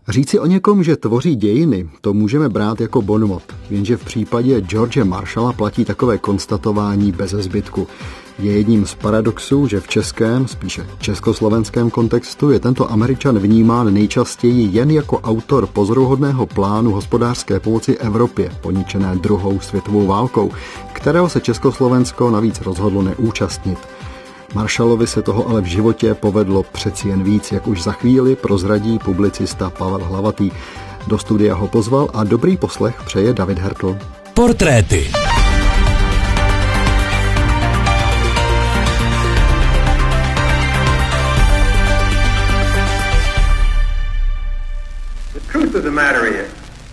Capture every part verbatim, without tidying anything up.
Říci o někom, že tvoří dějiny, to můžeme brát jako bonmot, jenže v případě George Marshalla platí takové konstatování beze zbytku. Je jedním z paradoxů, že v českém, spíše československém kontextu je tento Američan vnímán nejčastěji jen jako autor pozoruhodného plánu hospodářské pomoci Evropě, poničené druhou světovou válkou, kterého se Československo navíc rozhodlo neúčastnit. Marshallovi se toho ale v životě povedlo přeci jen víc, jak už za chvíli prozradí publicista Pavel Hlavatý. Do studia ho pozval a dobrý poslech přeje David Hertl. Portréty. The truth of the matter is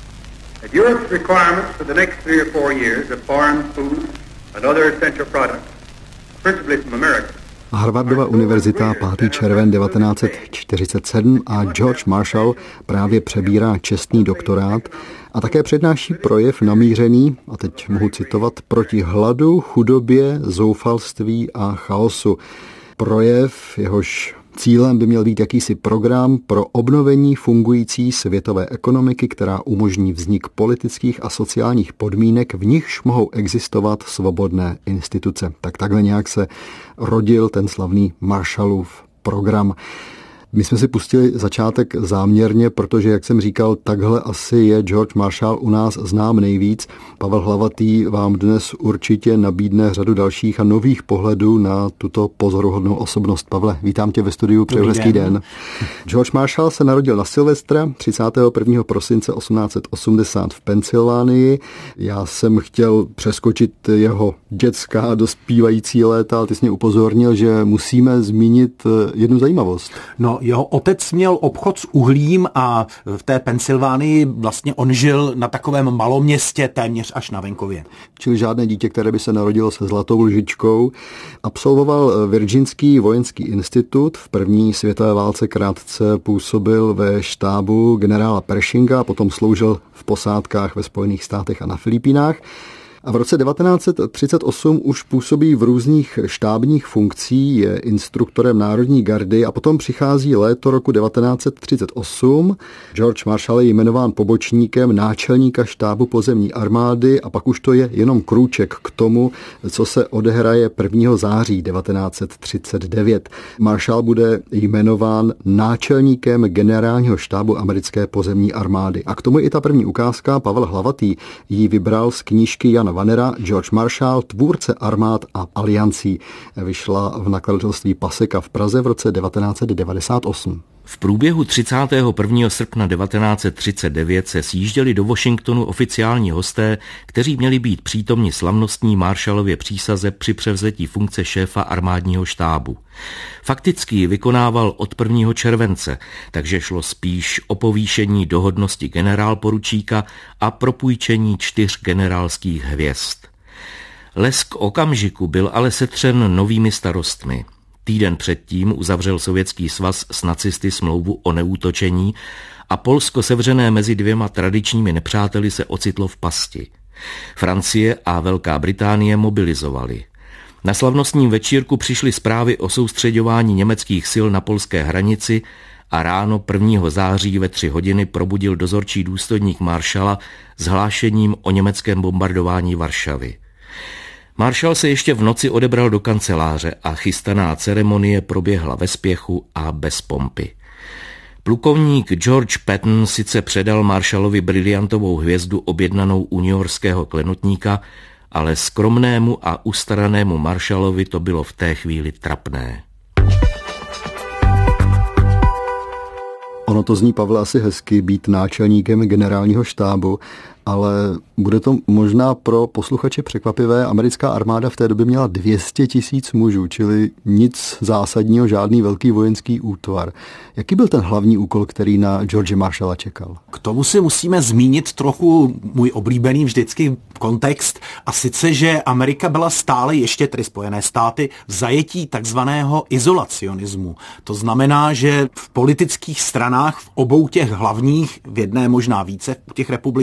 that Europe's requirements for the next three or four years of foreign food and other essential products, principally from America. Harvardova univerzita, pátý červen devatenáct set čtyřicet sedm a George Marshall právě přebírá čestný doktorát a také přednáší projev namířený, a teď mohu citovat, proti hladu, chudobě, zoufalství a chaosu. Projev, jehož cílem by měl být jakýsi program pro obnovení fungující světové ekonomiky, která umožní vznik politických a sociálních podmínek, v nichž mohou existovat svobodné instituce. Tak takhle nějak se rodil ten slavný Marshallův program. My jsme si pustili začátek záměrně, protože, jak jsem říkal, takhle asi je George Marshall u nás znám nejvíc. Pavel Hlavatý vám dnes určitě nabídne řadu dalších a nových pohledů na tuto pozoruhodnou osobnost. Pavle, vítám tě ve studiu, přeju hezký den. den. George Marshall se narodil na Silvestra třicátého prvního prosince osmnáct set osmdesát v Pensylvánii. Já jsem chtěl přeskočit jeho dětská dospívající léta, ale ty jsi mě upozornil, že musíme zmínit jednu zajímavost. No, jeho otec měl obchod s uhlím a v té Pensylvánii vlastně on žil na takovém maloměstě téměř až na venkově. Čili žádné dítě, které by se narodilo se zlatou lžičkou. Absolvoval Virginský vojenský institut, v první světové válce krátce působil ve štábu generála Pershinga a potom sloužil v posádkách ve Spojených státech a na Filipínách. A v roce devatenáct set třicet osm už působí v různých štábních funkcí, je instruktorem Národní gardy a potom přichází léto roku devatenáct set třicet osm. George Marshall je jmenován pobočníkem náčelníka štábu pozemní armády a pak už to je jenom krůček k tomu, co se odehraje prvního září devatenáct set třicet devět. Marshall bude jmenován náčelníkem generálního štábu americké pozemní armády. A k tomu i ta první ukázka, Pavel Hlavatý ji vybral z knížky Jana Vanera, George Marshall, tvůrce armád a aliancí. Vyšla v nakladatelství Paseka v Praze v roce devatenáct set devadesát osm. V průběhu třicátého prvního srpna devatenáct set třicet devět se sjížděli do Washingtonu oficiální hosté, kteří měli být přítomni slavnostní Marshallově přísaze při převzetí funkce šéfa armádního štábu. Fakticky ji vykonával od prvního července, takže šlo spíš o povýšení do hodnosti generálporučíka a propůjčení čtyř generálských hvězd. Lesk okamžiku byl ale setřen novými starostmi. Týden předtím uzavřel Sovětský svaz s nacisty smlouvu o neútočení a Polsko sevřené mezi dvěma tradičními nepřáteli se ocitlo v pasti. Francie a Velká Británie mobilizovaly. Na slavnostním večírku přišly zprávy o soustřeďování německých sil na polské hranici a ráno prvního září ve tři hodiny probudil dozorčí důstojník Marshalla s hlášením o německém bombardování Varšavy. Marshall se ještě v noci odebral do kanceláře a chystaná ceremonie proběhla ve spěchu a bez pompy. Plukovník George Patton sice předal Marshallovi briliantovou hvězdu objednanou u newyorského klenotníka, ale skromnému a ustaranému Marshallovi to bylo v té chvíli trapné. Ono to zní, Pavle, asi hezky být náčelníkem generálního štábu, ale bude to možná pro posluchače překvapivé. Americká armáda v té době měla dvě stě tisíc mužů, čili nic zásadního, žádný velký vojenský útvar. Jaký byl ten hlavní úkol, který na George Marshalla čekal? K tomu si musíme zmínit trochu můj oblíbený vždycky kontext, a sice, že Amerika byla stále ještě, tedy Spojené státy, v zajetí takzvaného izolacionismu. To znamená, že v politických stranách v obou těch hlavních, v jedné možná více, u těch republikánů,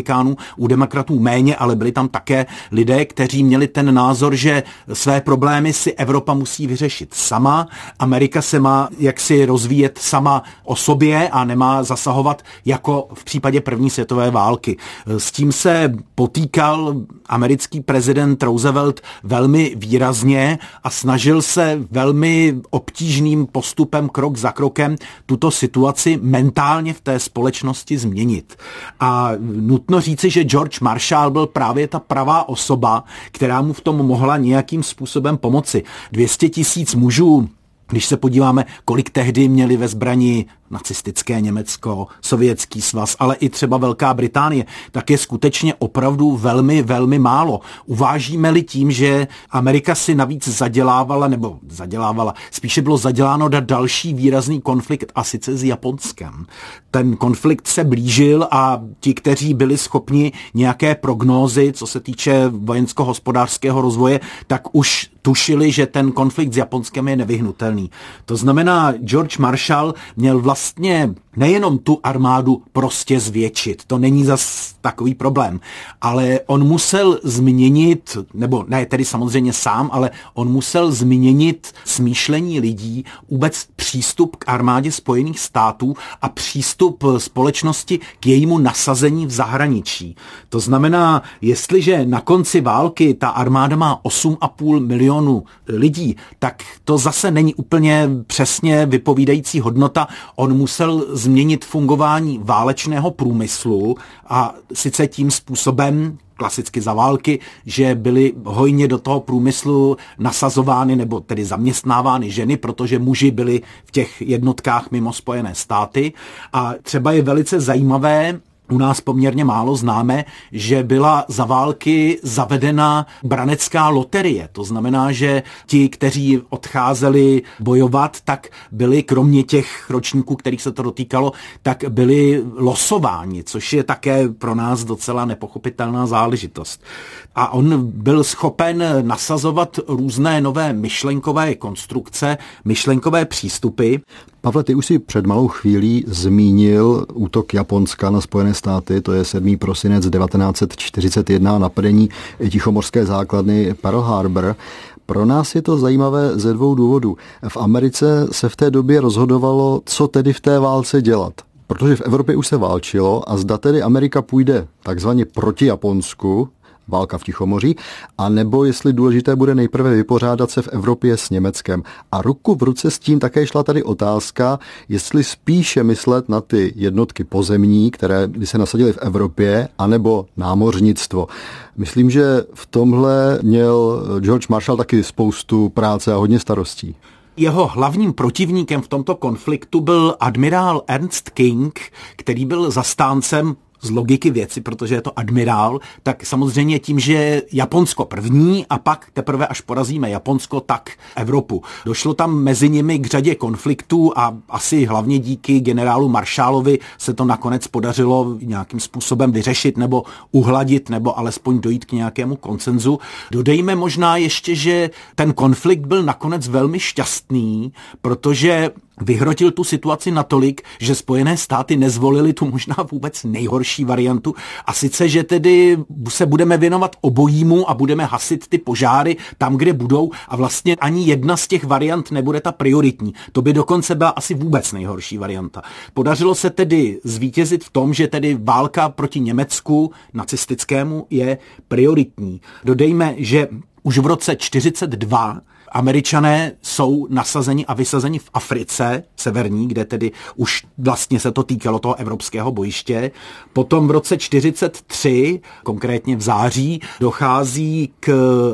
u demokratů méně, ale byli tam také lidé, kteří měli ten názor, že své problémy si Evropa musí vyřešit sama, Amerika se má jaksi rozvíjet sama o sobě a nemá zasahovat jako v případě první světové války. S tím se potýkal americký prezident Roosevelt velmi výrazně a snažil se velmi obtížným postupem krok za krokem tuto situaci mentálně v té společnosti změnit. A nutno říci, že George Marshall byl právě ta pravá osoba, která mu v tom mohla nějakým způsobem pomoci. dvě stě tisíc mužů, když se podíváme, kolik tehdy měli ve zbrani nacistické Německo, Sovětský svaz, ale i třeba Velká Británie, tak je skutečně opravdu velmi, velmi málo. Uvážíme-li tím, že Amerika si navíc zadělávala, nebo zadělávala, spíše bylo zaděláno na další výrazný konflikt, a sice s Japonskem. Ten konflikt se blížil a ti, kteří byli schopni nějaké prognózy, co se týče vojensko-hospodářského rozvoje, tak už tušili, že ten konflikt s Japonskem je nevyhnutelný. To znamená, George Marshall měl vlastně nejenom tu armádu prostě zvětšit, to není zas takový problém, ale on musel změnit, nebo ne tedy samozřejmě sám, ale on musel změnit smýšlení lidí, vůbec přístup k armádě Spojených států a přístup společnosti k jejímu nasazení v zahraničí. To znamená, jestliže na konci války ta armáda má osm a půl milionu lidí, tak to zase není úplně přesně vypovídající hodnota. On musel změnit fungování válečného průmyslu a sice tím způsobem, klasicky za války, že byly hojně do toho průmyslu nasazovány nebo tedy zaměstnávány ženy, protože muži byli v těch jednotkách mimo Spojené státy. A třeba je velice zajímavé, u nás poměrně málo známe, že byla za války zavedena branecká loterie. To znamená, že ti, kteří odcházeli bojovat, tak byli, kromě těch ročníků, kterých se to dotýkalo, tak byli losováni, což je také pro nás docela nepochopitelná záležitost. A on byl schopen nasazovat různé nové myšlenkové konstrukce, myšlenkové přístupy. Pavle, ty už si před malou chvílí zmínil útok Japonska na Spojené státy, to je sedmý prosinec devatenáct set čtyřicet jedna, napadení tichomorské základny Pearl Harbor. Pro nás je to zajímavé ze dvou důvodů. V Americe se v té době rozhodovalo, co tedy v té válce dělat. Protože v Evropě už se válčilo a zda tedy Amerika půjde takzvaně proti Japonsku, válka v Tichomoří, a nebo jestli důležité bude nejprve vypořádat se v Evropě s Německem. A ruku v ruce s tím také šla tady otázka, jestli spíše myslet na ty jednotky pozemní, které by se nasadily v Evropě, anebo námořnictvo. Myslím, že v tomhle měl George Marshall taky spoustu práce a hodně starostí. Jeho hlavním protivníkem v tomto konfliktu byl admirál Ernst King, který byl zastáncem z logiky věci, protože je to admirál, tak samozřejmě tím, že je Japonsko první a pak teprve až porazíme Japonsko, tak Evropu. Došlo tam mezi nimi k řadě konfliktů a asi hlavně díky generálu Marshallovi se to nakonec podařilo nějakým způsobem vyřešit nebo uhladit nebo alespoň dojít k nějakému konsenzu. Dodejme možná ještě, že ten konflikt byl nakonec velmi šťastný, protože vyhrotil tu situaci natolik, že Spojené státy nezvolili tu možná vůbec nejhorší variantu, a sice, že tedy se budeme věnovat obojímu a budeme hasit ty požáry tam, kde budou, a vlastně ani jedna z těch variant nebude ta prioritní. To by dokonce byla asi vůbec nejhorší varianta. Podařilo se tedy zvítězit v tom, že tedy válka proti Německu nacistickému je prioritní. Dodejme, že už v roce čtyřicet dva Američané jsou nasazeni a vysazeni v Africe severní, kde tedy už vlastně se to týkalo toho evropského bojiště. Potom v roce čtyřicet tři, konkrétně v září, dochází k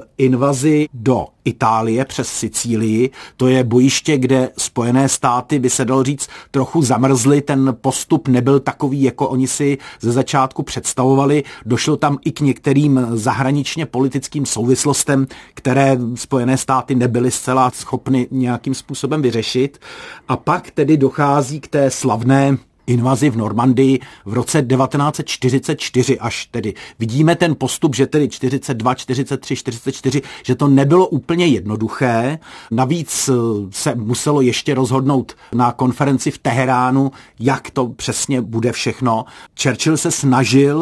invazi do Itálie přes Sicílii. To je bojiště, kde Spojené státy, by se dalo říct, trochu zamrzly. Ten postup nebyl takový, jako oni si ze začátku představovali. Došlo tam i k některým zahraničně politickým souvislostem, které Spojené státy nebyly zcela schopny nějakým způsobem vyřešit. A pak tedy dochází k té slavné invazi v Normandii v roce devatenáct set čtyřicet čtyři až tedy. Vidíme ten postup, že tedy čtyřicet dva, čtyřicet tři, čtyřicet čtyři, že to nebylo úplně jednoduché. Navíc se muselo ještě rozhodnout na konferenci v Teheránu, jak to přesně bude všechno. Churchill se snažil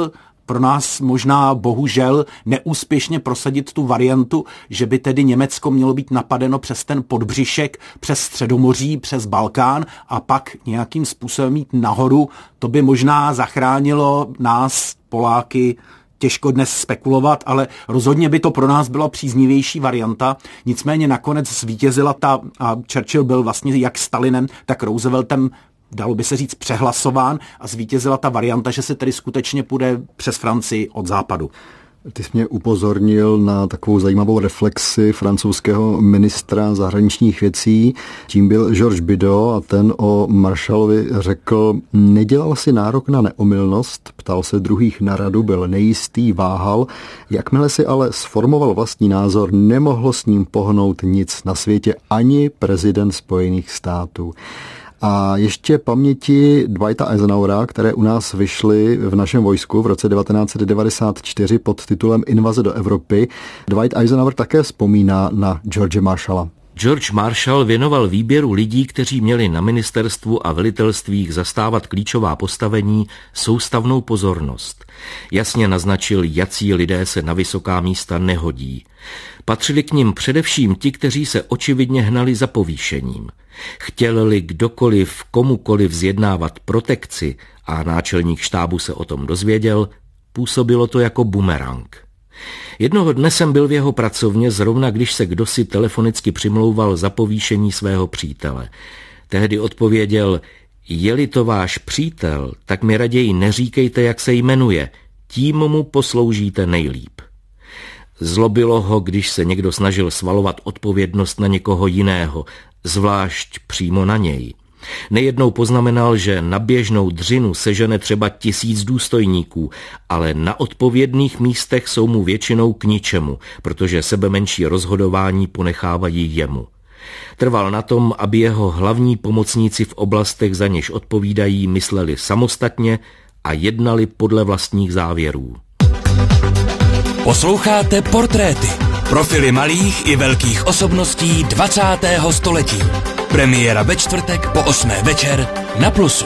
pro nás možná bohužel neúspěšně prosadit tu variantu, že by tedy Německo mělo být napadeno přes ten podbřišek, přes Středomoří, přes Balkán a pak nějakým způsobem jít nahoru. To by možná zachránilo nás, Poláky, těžko dnes spekulovat, ale rozhodně by to pro nás byla příznivější varianta. Nicméně nakonec zvítězila ta, a Churchill byl vlastně jak Stalinem, tak Rooseveltem, dalo by se říct, přehlasován a zvítězila ta varianta, že se tedy skutečně půjde přes Francii od západu. Ty jsi mě upozornil na takovou zajímavou reflexi francouzského ministra zahraničních věcí. Tím byl Georges Bidault a ten o Marshallovi řekl: nedělal si nárok na neomylnost, ptal se druhých na radu, byl nejistý, váhal. Jakmile si ale sformoval vlastní názor, nemohlo s ním pohnout nic na světě, ani prezident Spojených států. A ještě paměti Dwighta Eisenhowera, které u nás vyšly v našem vojsku v roce devatenáct set devadesát čtyři pod titulem Invaze do Evropy. Dwight Eisenhower také vzpomíná na George Marshalla. George Marshall věnoval výběru lidí, kteří měli na ministerstvu a velitelstvích zastávat klíčová postavení, soustavnou pozornost. Jasně naznačil, jací lidé se na vysoká místa nehodí. Patřili k nim především ti, kteří se očividně hnali za povýšením. Chtěl-li kdokoliv komukoliv zjednávat protekci a náčelník štábu se o tom dozvěděl, působilo to jako bumerang. Jednoho dne jsem byl v jeho pracovně, zrovna když se kdosi telefonicky přimlouval za povýšení svého přítele. Tehdy odpověděl: je-li to váš přítel, tak mi raději neříkejte, jak se jmenuje, tím mu posloužíte nejlíp. Zlobilo ho, když se někdo snažil svalovat odpovědnost na někoho jiného, zvlášť přímo na něj. Nejednou poznamenal, že na běžnou dřinu sežene třeba tisíc důstojníků, ale na odpovědných místech jsou mu většinou k ničemu, protože sebemenší rozhodování ponechávají jemu. Trval na tom, aby jeho hlavní pomocníci v oblastech, za něž odpovídají, mysleli samostatně a jednali podle vlastních závěrů. Posloucháte Portréty. Profily malých i velkých osobností dvacátého století. Premiéra ve čtvrtek po osmé večer na Plusu.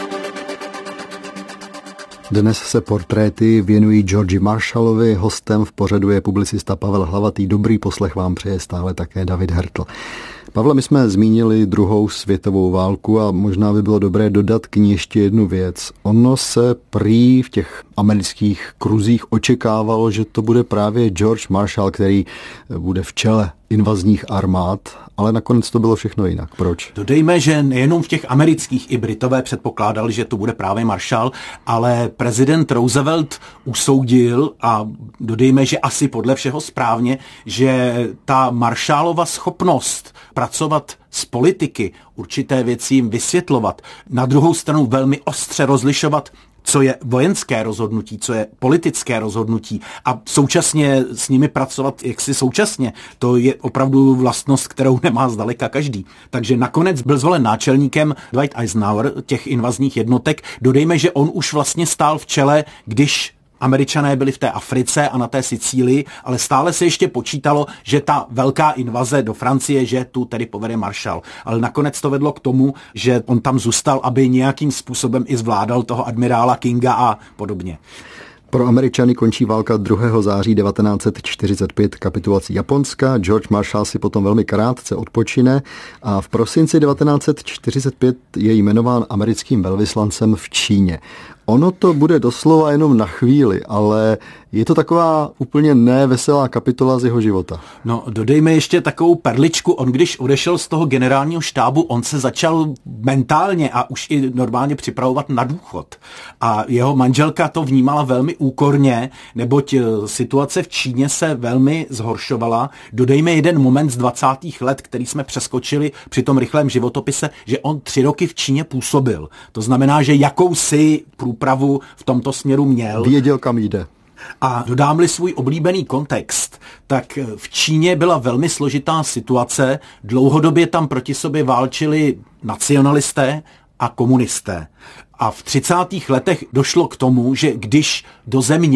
Dnes se Portréty věnují Georgi Marshallovi. Hostem v pořadu je publicista Pavel Hlavatý. Dobrý poslech vám přeje stále také David Hertl. Pavle, my jsme zmínili druhou světovou válku a možná by bylo dobré dodat k ní ještě jednu věc. Ono se prý v těch amerických kruzích očekávalo, že to bude právě George Marshall, který bude v čele invazních armád, ale nakonec to bylo všechno jinak. Proč? Dodejme, že nejenom v těch amerických i Britové předpokládali, že to bude právě Marshall, ale prezident Roosevelt usoudil, a dodejme, že asi podle všeho správně, že ta Marshallova schopnost pracovat s politiky, určité věci jim vysvětlovat, na druhou stranu velmi ostře rozlišovat, co je vojenské rozhodnutí, co je politické rozhodnutí a současně s nimi pracovat jaksi současně. To je opravdu vlastnost, kterou nemá zdaleka každý. Takže nakonec byl zvolen náčelníkem Dwight Eisenhower těch invazních jednotek. Dodejme, že on už vlastně stál v čele, když Američané byli v té Africe a na té Sicílii, ale stále se ještě počítalo, že ta velká invaze do Francie, že tu tedy povede Marshall. Ale nakonec to vedlo k tomu, že on tam zůstal, aby nějakým způsobem i zvládal toho admirála Kinga a podobně. Pro Američany končí válka druhého září devatenáct set čtyřicet pět kapitulací Japonska. George Marshall si potom velmi krátce odpočine a v prosinci devatenáct set čtyřicet pět je jmenován americkým velvyslancem v Číně. Ono to bude doslova jenom na chvíli, ale je to taková úplně neveselá kapitola z jeho života. No, dodejme ještě takovou perličku. On když odešel z toho generálního štábu, on se začal mentálně a už i normálně připravovat na důchod. A jeho manželka to vnímala velmi úkorně, neboť situace v Číně se velmi zhoršovala. Dodejme jeden moment z dvacátých let, který jsme přeskočili při tom rychlém životopise, že on tři roky v Číně působil. To znamená, že jakousi průpravu v tomto směru měl. Věděl, kam jde. A dodám-li svůj oblíbený kontext, tak v Číně byla velmi složitá situace. Dlouhodobě tam proti sobě válčili nacionalisté a komunisté. A v třicátých letech došlo k tomu, že když do země v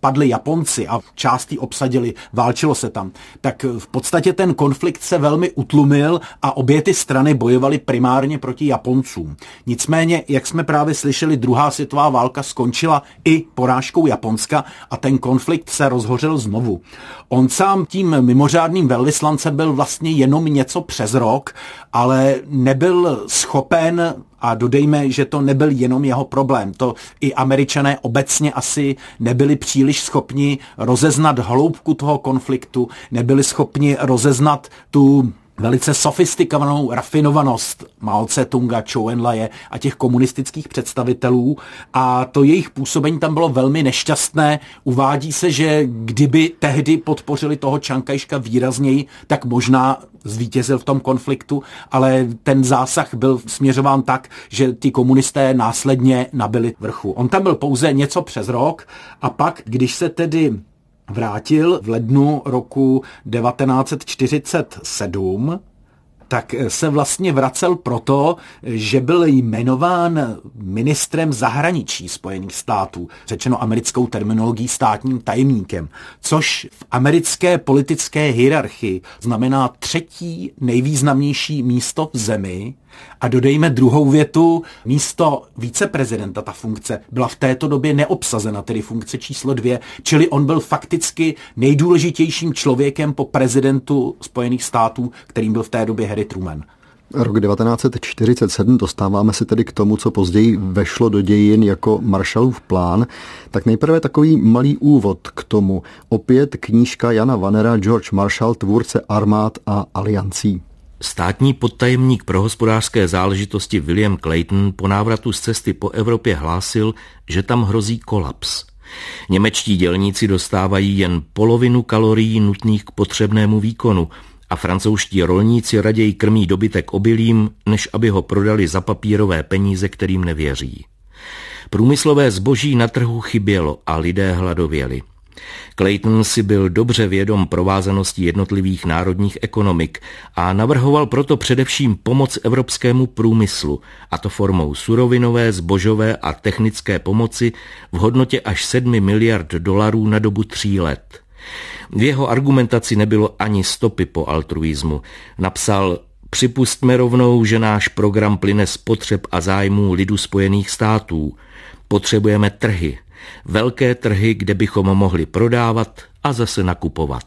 vpadli Japonci a část jí obsadili, válčilo se tam, tak v podstatě ten konflikt se velmi utlumil a obě ty strany bojovaly primárně proti Japoncům. Nicméně, jak jsme právě slyšeli, druhá světová válka skončila i porážkou Japonska a ten konflikt se rozhořel znovu. On sám tím mimořádným velvyslancem byl vlastně jenom něco přes rok, ale nebyl schopen, a dodejme, že to nebyl jenom jeho problém. To i Američané obecně asi nebyli příliš schopni rozeznat hloubku toho konfliktu, nebyli schopni rozeznat tu velice sofistikovanou rafinovanost Mao Tse-tunga, Chou En-laje a těch komunistických představitelů a to jejich působení tam bylo velmi nešťastné. Uvádí se, že kdyby tehdy podpořili toho Čang Kaj-ška výrazněji, tak možná zvítězil v tom konfliktu, ale ten zásah byl směřován tak, že ty komunisté následně nabili vrchu. On tam byl pouze něco přes rok a pak, když se tedy vrátil v lednu roku devatenáct set čtyřicet sedm, tak se vlastně vracel proto, že byl jmenován ministrem zahraničí Spojených států, řečeno americkou terminologií státním tajemníkem, což v americké politické hierarchii znamená třetí nejvýznamnější místo v zemi. A dodejme druhou větu, místo viceprezidenta, ta funkce byla v této době neobsazena, tedy funkce číslo dvě, čili on byl fakticky nejdůležitějším člověkem po prezidentu Spojených států, kterým byl v té době Harry Truman. Rok devatenáct set čtyřicet sedm, dostáváme se tedy k tomu, co později vešlo do dějin jako Marshallův plán. Tak nejprve takový malý úvod k tomu. Opět knížka Jana Vannera, George Marshall, tvůrce armád a aliancí. Státní podtajemník pro hospodářské záležitosti William Clayton po návratu z cesty po Evropě hlásil, že tam hrozí kolaps. Němečtí dělníci dostávají jen polovinu kalorií nutných k potřebnému výkonu a francouzští rolníci raději krmí dobytek obilím, než aby ho prodali za papírové peníze, kterým nevěří. Průmyslové zboží na trhu chybělo a lidé hladověli. Clayton si byl dobře vědom provázanosti jednotlivých národních ekonomik a navrhoval proto především pomoc evropskému průmyslu, a to formou surovinové, zbožové a technické pomoci v hodnotě až sedmi miliard dolarů na dobu tří let. V jeho argumentaci nebylo ani stopy po altruismu. Napsal: připustme rovnou, že náš program plyne z potřeb a zájmů lidu Spojených států. Potřebujeme trhy. Velké trhy, kde bychom mohli prodávat a zase nakupovat.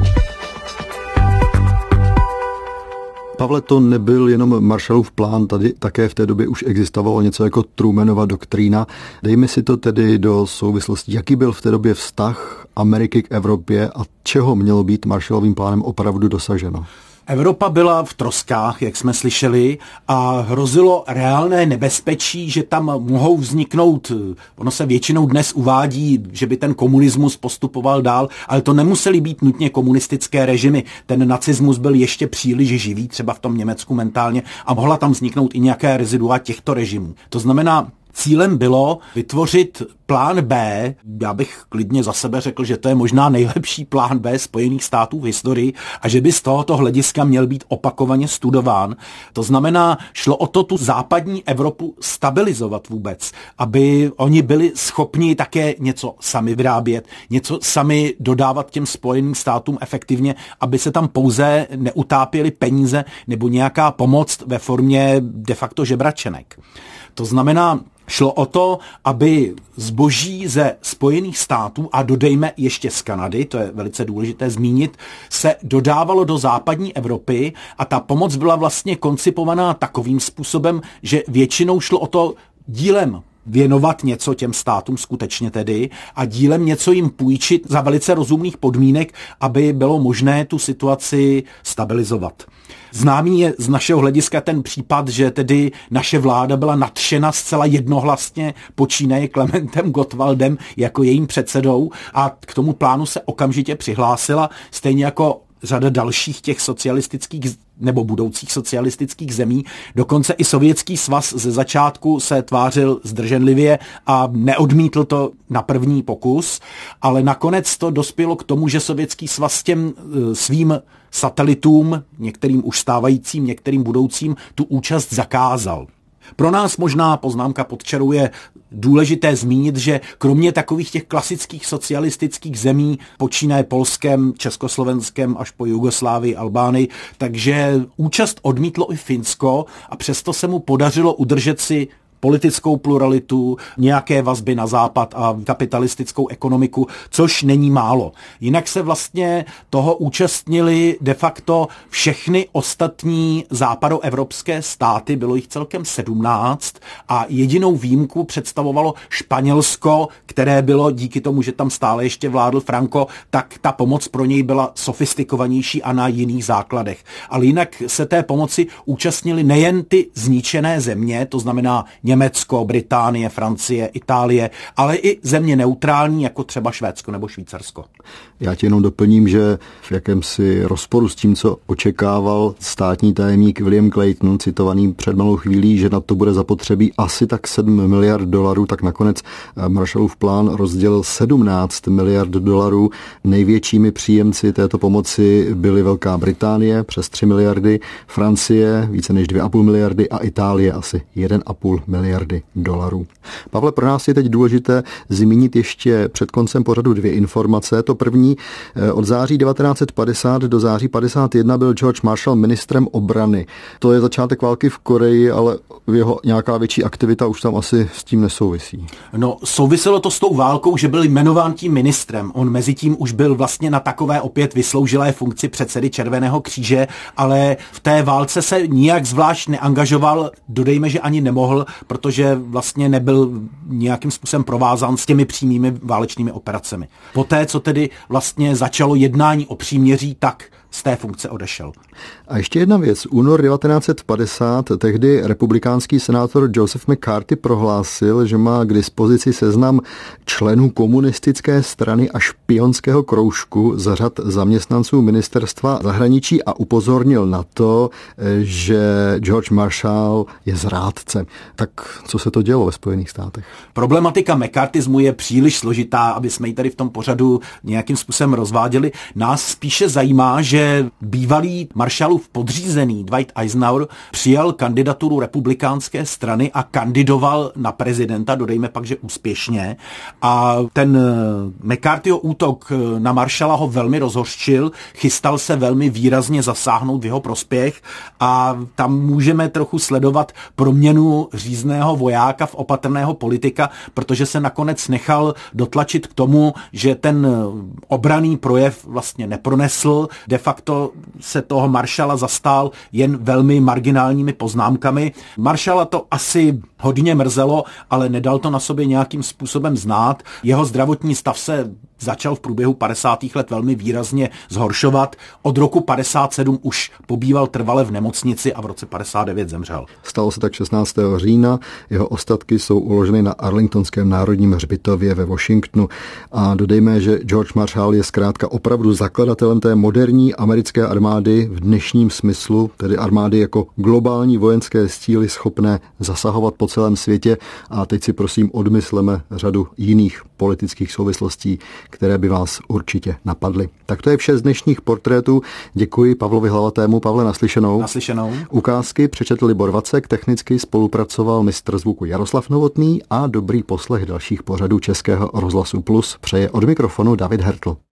Pavle, to nebyl jenom Marshallův plán, tady také v té době už existovalo něco jako Trumanova doktrína. Dejme si to tedy do souvislosti, jaký byl v té době vztah Ameriky k Evropě a čeho mělo být Marshallovým plánem opravdu dosaženo. Evropa byla v troskách, jak jsme slyšeli, a hrozilo reálné nebezpečí, že tam mohou vzniknout, ono se většinou dnes uvádí, že by ten komunismus postupoval dál, ale to nemusely být nutně komunistické režimy. Ten nacismus byl ještě příliš živý, třeba v tom Německu mentálně, a mohla tam vzniknout i nějaké rezidua těchto režimů. To znamená, cílem bylo vytvořit plán B, já bych klidně za sebe řekl, že to je možná nejlepší plán B Spojených států v historii a že by z tohoto hlediska měl být opakovaně studován. To znamená, šlo o to tu západní Evropu stabilizovat vůbec, aby oni byli schopni také něco sami vyrábět, něco sami dodávat těm Spojeným státům efektivně, aby se tam pouze neutápěly peníze nebo nějaká pomoc ve formě de facto žebračenek. To znamená, šlo o to, aby zboží ze Spojených států a dodejme ještě z Kanady, to je velice důležité zmínit, se dodávalo do západní Evropy a ta pomoc byla vlastně koncipovaná takovým způsobem, že většinou šlo o to dílem věnovat něco těm státům skutečně tedy a dílem něco jim půjčit za velice rozumných podmínek, aby bylo možné tu situaci stabilizovat. Známý je z našeho hlediska ten případ, že tedy naše vláda byla nadšena zcela jednohlasně, počínaje Klementem Gottwaldem jako jejím předsedou a k tomu plánu se okamžitě přihlásila, stejně jako řada dalších těch socialistických nebo budoucích socialistických zemí. Dokonce i Sovětský svaz ze začátku se tvářil zdrženlivě a neodmítl to na první pokus, ale nakonec to dospělo k tomu, že Sovětský svaz těm svým satelitům, některým už stávajícím, některým budoucím, tu účast zakázal. Pro nás možná poznámka pod čarou je důležité zmínit, že kromě takových těch klasických socialistických zemí, počínaje Polskem, Československem až po Jugoslávii, Albánii, takže účast odmítlo i Finsko a přesto se mu podařilo udržet si politickou pluralitu, nějaké vazby na západ a kapitalistickou ekonomiku, což není málo. Jinak se vlastně toho účastnili de facto všechny ostatní západoevropské státy, bylo jich celkem sedmnáct a jedinou výjimku představovalo Španělsko, které bylo díky tomu, že tam stále ještě vládl Franco, tak ta pomoc pro něj byla sofistikovanější a na jiných základech. Ale jinak se té pomoci účastnili nejen ty zničené země, to znamená Německo, Británie, Francie, Itálie, ale i země neutrální, jako třeba Švédsko nebo Švýcarsko. Já ti jenom doplním, že v jakémsi rozporu s tím, co očekával státní tajemník William Clayton, citovaný před malou chvílí, že na to bude zapotřebí asi tak sedm miliard dolarů, tak nakonec Marshallův plán rozdělil sedmnáct miliard dolarů. Největšími příjemci této pomoci byly Velká Británie přes tři miliardy, Francie více než dvě a půl miliardy a Itálie asi jedna a půl miliardy dolarů. Pavle, pro nás je teď důležité zmínit ještě před koncem pořadu dvě informace. To první, od září devatenáct set padesát do září padesát jedna byl George Marshall ministrem obrany. To je začátek války v Koreji, ale jeho nějaká větší aktivita už tam asi s tím nesouvisí. No, souviselo to s tou válkou, že byl jmenován tím ministrem. On mezi tím už byl vlastně na takové opět vysloužilé funkci předsedy Červeného kříže, ale v té válce se nijak zvlášť neangažoval, dodejme, že ani nemohl, protože vlastně nebyl nějakým způsobem provázán s těmi přímými válečnými operacemi. Poté, co tedy vlastně začalo jednání o příměří, tak z té funkce odešel. A ještě jedna věc. Únor devatenáct set padesát, tehdy republikánský senátor Joseph McCarthy prohlásil, že má k dispozici seznam členů komunistické strany a špionského kroužku z řad zaměstnanců ministerstva zahraničí a upozornil na to, že George Marshall je zrádce. Tak co se to dělo ve Spojených státech? Problematika McCarthyismu je příliš složitá, aby jsme ji tady v tom pořadu nějakým způsobem rozváděli. Nás spíše zajímá, že bývalý Marshallův podřízený Dwight Eisenhower přijal kandidaturu republikánské strany a kandidoval na prezidenta, dodejme pak, že úspěšně. A ten McCarthyho útok na Marshalla ho velmi rozhořčil, chystal se velmi výrazně zasáhnout v jeho prospěch a tam můžeme trochu sledovat proměnu řízného vojáka v opatrného politika, protože se nakonec nechal dotlačit k tomu, že ten obranný projev vlastně nepronesl, de facto se toho Marshalla zastal jen velmi marginálními poznámkami. Marshalla to asi hodně mrzelo, ale nedal to na sobě nějakým způsobem znát. Jeho zdravotní stav se začal v průběhu padesátých let velmi výrazně zhoršovat. Od roku padesát sedm už pobýval trvale v nemocnici a v roce padesát devět zemřel. Stalo se tak šestnáctého října. Jeho ostatky jsou uloženy na Arlingtonském národním hřbitově ve Washingtonu. A dodejme, že George Marshall je zkrátka opravdu zakladatelem té moderní americké armády v dnešním smyslu, tedy armády jako globální vojenské síly schopné zasahovat po celém světě. A teď si prosím odmysleme řadu jiných politických souvislostí, které by vás určitě napadly. Tak to je vše z dnešních portrétů. Děkuji Pavlovi Hlavatému. Pavle, naslyšenou. Naslyšenou. Ukázky přečetl Libor Vacek, technicky spolupracoval mistr zvuku Jaroslav Novotný a dobrý poslech dalších pořadů Českého rozhlasu Plus přeje od mikrofonu David Hertl.